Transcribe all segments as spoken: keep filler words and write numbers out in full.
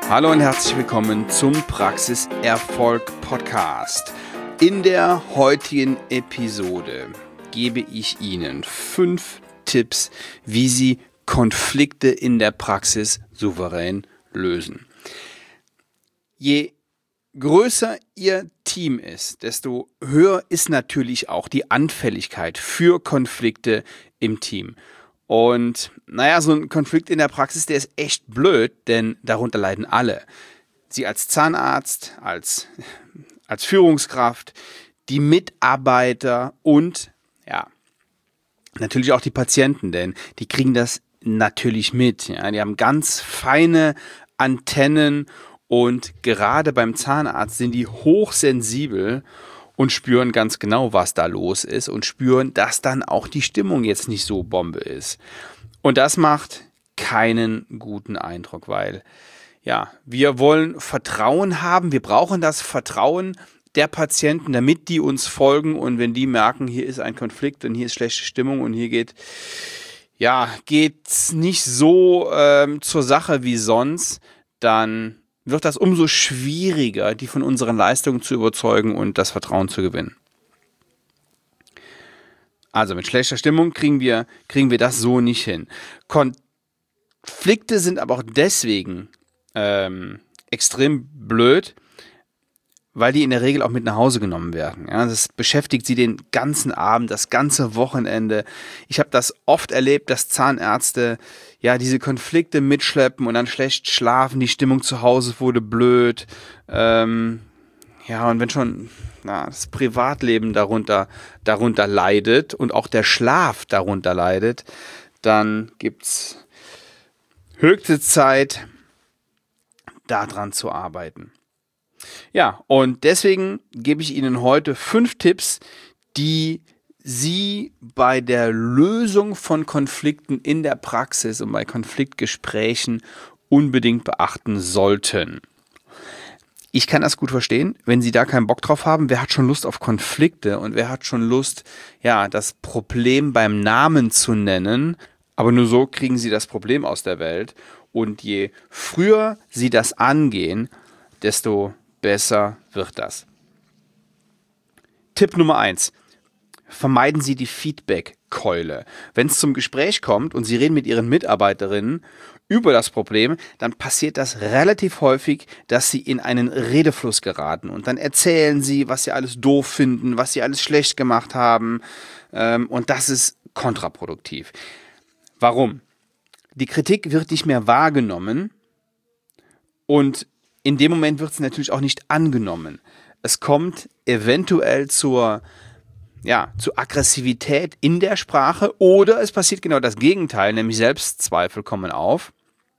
Hallo und herzlich willkommen zum Praxiserfolg Podcast. In der heutigen Episode gebe ich Ihnen fünf Tipps, wie Sie Konflikte in der Praxis souverän lösen. Je größer Ihr Team ist, desto höher ist natürlich auch die Anfälligkeit für Konflikte im Team. Und naja, so ein Konflikt in der Praxis, der ist echt blöd, denn darunter leiden alle. Sie als Zahnarzt, als, als Führungskraft, die Mitarbeiter und ja, natürlich auch die Patienten, denn die kriegen das natürlich mit. Ja, die haben ganz feine Antennen und gerade beim Zahnarzt sind die hochsensibel und spüren ganz genau, was da los ist und spüren, dass dann auch die Stimmung jetzt nicht so Bombe ist. Und das macht keinen guten Eindruck, weil ja, wir wollen Vertrauen haben, wir brauchen das Vertrauen der Patienten, damit die uns folgen, und wenn die merken, hier ist ein Konflikt und hier ist schlechte Stimmung und hier geht ja, geht's nicht so ähm, zur Sache wie sonst, dann wird das umso schwieriger, die von unseren Leistungen zu überzeugen und das Vertrauen zu gewinnen. Also mit schlechter Stimmung kriegen wir, kriegen wir das so nicht hin. Konflikte sind aber auch deswegen ähm, extrem blöd, weil die in der Regel auch mit nach Hause genommen werden. Ja, das beschäftigt sie den ganzen Abend, das ganze Wochenende. Ich habe das oft erlebt, dass Zahnärzte ja diese Konflikte mitschleppen und dann schlecht schlafen, die Stimmung zu Hause wurde blöd. Ähm, ja, und wenn schon na, das Privatleben darunter, darunter leidet und auch der Schlaf darunter leidet, dann gibt's höchste Zeit, daran zu arbeiten. Ja, und deswegen gebe ich Ihnen heute fünf Tipps, die Sie bei der Lösung von Konflikten in der Praxis und bei Konfliktgesprächen unbedingt beachten sollten. Ich kann das gut verstehen, wenn Sie da keinen Bock drauf haben. Wer hat schon Lust auf Konflikte und wer hat schon Lust, ja, das Problem beim Namen zu nennen? Aber nur so kriegen Sie das Problem aus der Welt. Und je früher Sie das angehen, desto besser wird das. Tipp Nummer eins. Vermeiden Sie die Feedback-Keule. Wenn es zum Gespräch kommt und Sie reden mit Ihren Mitarbeiterinnen über das Problem, dann passiert das relativ häufig, dass Sie in einen Redefluss geraten und dann erzählen Sie, was Sie alles doof finden, was Sie alles schlecht gemacht haben, ähm, und das ist kontraproduktiv. Warum? Die Kritik wird nicht mehr wahrgenommen und in dem Moment wird es natürlich auch nicht angenommen. Es kommt eventuell zur, ja, zur Aggressivität in der Sprache oder es passiert genau das Gegenteil, nämlich Selbstzweifel kommen auf.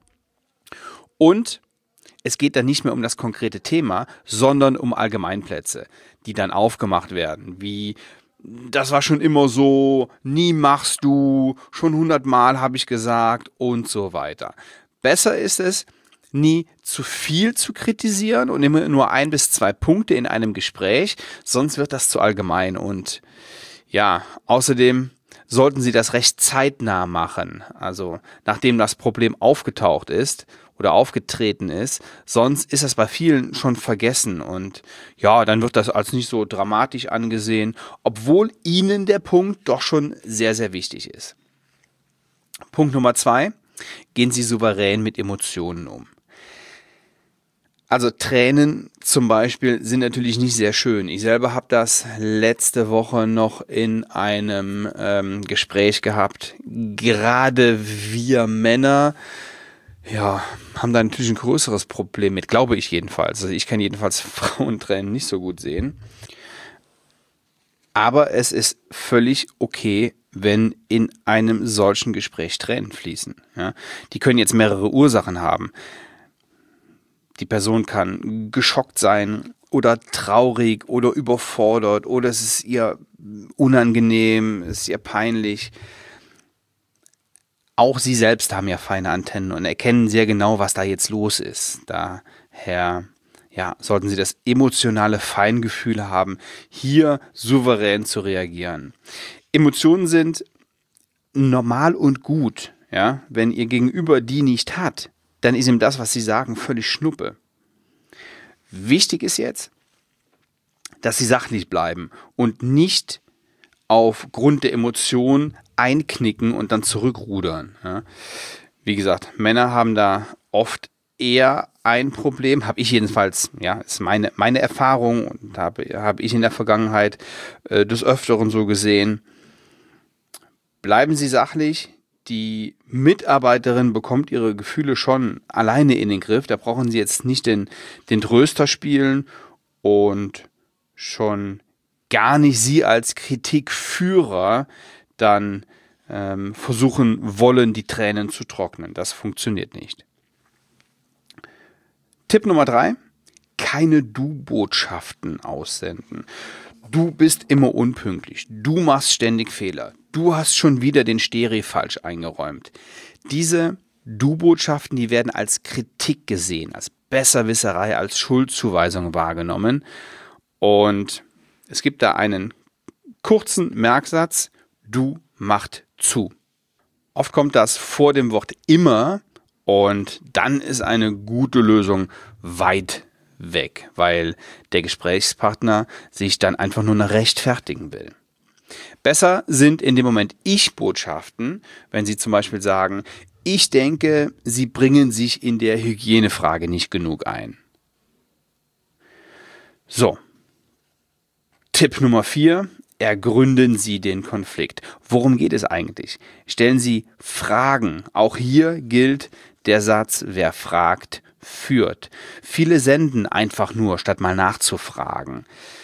Und es geht dann nicht mehr um das konkrete Thema, sondern um Allgemeinplätze, die dann aufgemacht werden, wie das war schon immer so, nie machst du, schon hundertmal habe ich gesagt und so weiter. Besser ist es, nie zu viel zu kritisieren und immer nur ein bis zwei Punkte in einem Gespräch, sonst wird das zu allgemein. Und ja, außerdem sollten Sie das recht zeitnah machen, also nachdem das Problem aufgetaucht ist oder aufgetreten ist, sonst ist das bei vielen schon vergessen und ja, dann wird das als nicht so dramatisch angesehen, obwohl Ihnen der Punkt doch schon sehr, sehr wichtig ist. Punkt Nummer zwei, gehen Sie souverän mit Emotionen um. Also Tränen zum Beispiel sind natürlich nicht sehr schön. Ich selber habe das letzte Woche noch in einem ähm, Gespräch gehabt. Gerade wir Männer, ja, haben da natürlich ein größeres Problem mit, glaube ich jedenfalls. Also ich kann jedenfalls Frauentränen nicht so gut sehen. Aber es ist völlig okay, wenn in einem solchen Gespräch Tränen fließen. Ja? Die können jetzt mehrere Ursachen haben. Die Person kann geschockt sein oder traurig oder überfordert oder es ist ihr unangenehm, es ist ihr peinlich. Auch Sie selbst haben ja feine Antennen und erkennen sehr genau, was da jetzt los ist. Daher ja, sollten Sie das emotionale Feingefühl haben, hier souverän zu reagieren. Emotionen sind normal und gut. Ja? Wenn Ihr Gegenüber die nicht hat, dann ist ihm das, was Sie sagen, völlig Schnuppe. Wichtig ist jetzt, dass Sie sachlich bleiben und nicht aufgrund der Emotionen einknicken und dann zurückrudern. Ja. Wie gesagt, Männer haben da oft eher ein Problem, habe ich jedenfalls, ja, ist meine, meine Erfahrung und habe, habe ich in der Vergangenheit äh, des Öfteren so gesehen. Bleiben Sie sachlich, die Mitarbeiterin bekommt ihre Gefühle schon alleine in den Griff, da brauchen Sie jetzt nicht den, den Tröster spielen und schon gar nicht Sie als Kritikführer dann ähm, versuchen wollen, die Tränen zu trocknen. Das funktioniert nicht. Tipp Nummer drei, keine Du-Botschaften aussenden. Du bist immer unpünktlich, du machst ständig Fehler, du hast schon wieder den Stereo falsch eingeräumt. Diese Du-Botschaften, die werden als Kritik gesehen, als Besserwisserei, als Schuldzuweisung wahrgenommen. Und es gibt da einen kurzen Merksatz, du macht zu. Oft kommt das vor dem Wort immer und dann ist eine gute Lösung weit weg, weil der Gesprächspartner sich dann einfach nur noch rechtfertigen will. Besser sind in dem Moment Ich-Botschaften, wenn Sie zum Beispiel sagen, ich denke, Sie bringen sich in der Hygienefrage nicht genug ein. So. Tipp Nummer vier, ergründen Sie den Konflikt. Worum geht es eigentlich? Stellen Sie Fragen. Auch hier gilt der Satz, wer fragt, führt. Viele senden einfach nur, statt mal nachzufragen.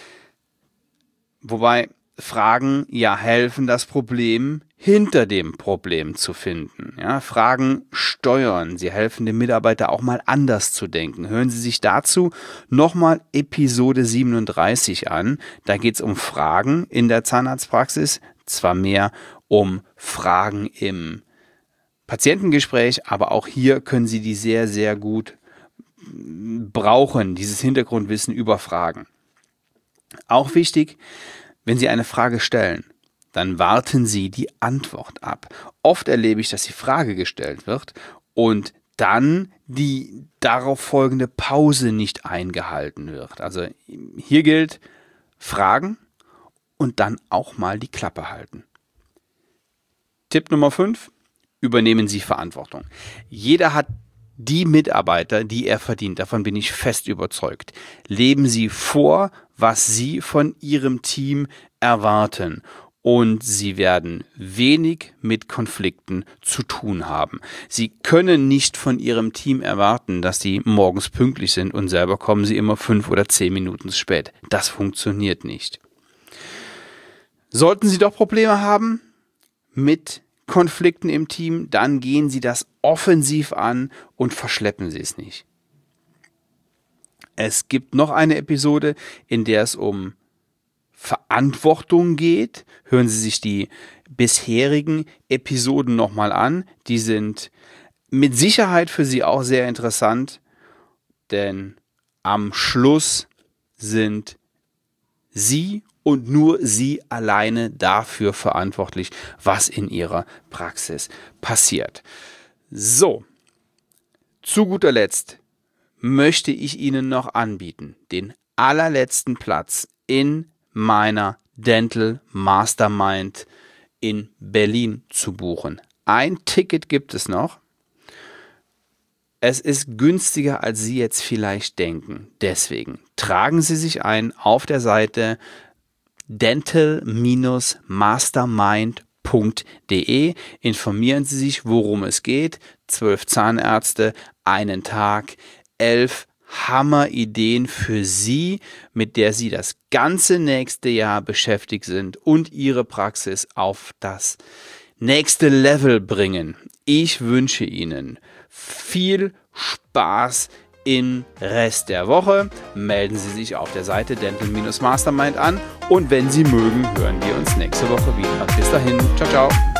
Wobei Fragen ja helfen, das Problem hinter dem Problem zu finden. Ja, Fragen steuern. Sie helfen dem Mitarbeiter auch mal anders zu denken. Hören Sie sich dazu nochmal Episode siebenunddreißig an. Da geht es um Fragen in der Zahnarztpraxis. Zwar mehr um Fragen im Patientengespräch, aber auch hier können Sie die sehr, sehr gut brauchen, dieses Hintergrundwissen über Fragen. Auch wichtig, wenn Sie eine Frage stellen, dann warten Sie die Antwort ab. Oft erlebe ich, dass die Frage gestellt wird und dann die darauf folgende Pause nicht eingehalten wird. Also hier gilt, fragen und dann auch mal die Klappe halten. Tipp Nummer fünf, übernehmen Sie Verantwortung. Jeder hat die Mitarbeiter, die er verdient, davon bin ich fest überzeugt. Leben Sie vor, was Sie von Ihrem Team erwarten. Und Sie werden wenig mit Konflikten zu tun haben. Sie können nicht von Ihrem Team erwarten, dass die morgens pünktlich sind und selber kommen Sie immer fünf oder zehn Minuten zu spät. Das funktioniert nicht. Sollten Sie doch Probleme haben mit Konflikten im Team, dann gehen Sie das offensiv an und verschleppen Sie es nicht. Es gibt noch eine Episode, in der es um Verantwortung geht. Hören Sie sich die bisherigen Episoden nochmal an. Die sind mit Sicherheit für Sie auch sehr interessant, denn am Schluss sind Sie und nur Sie alleine dafür verantwortlich, was in Ihrer Praxis passiert. So, zu guter Letzt möchte ich Ihnen noch anbieten, den allerletzten Platz in meiner Dental Mastermind in Berlin zu buchen. Ein Ticket gibt es noch. Es ist günstiger, als Sie jetzt vielleicht denken. Deswegen tragen Sie sich ein auf der Seite dental mastermind punkt de. Informieren Sie sich, worum es geht. Zwölf Zahnärzte, einen Tag, elf Hammerideen für Sie, mit der Sie das ganze nächste Jahr beschäftigt sind und Ihre Praxis auf das nächste Level bringen. Ich wünsche Ihnen viel Spaß im Rest der Woche. Melden Sie sich auf der Seite dental Mastermind an und wenn Sie mögen, hören wir uns nächste Woche wieder. Bis dahin, ciao, ciao.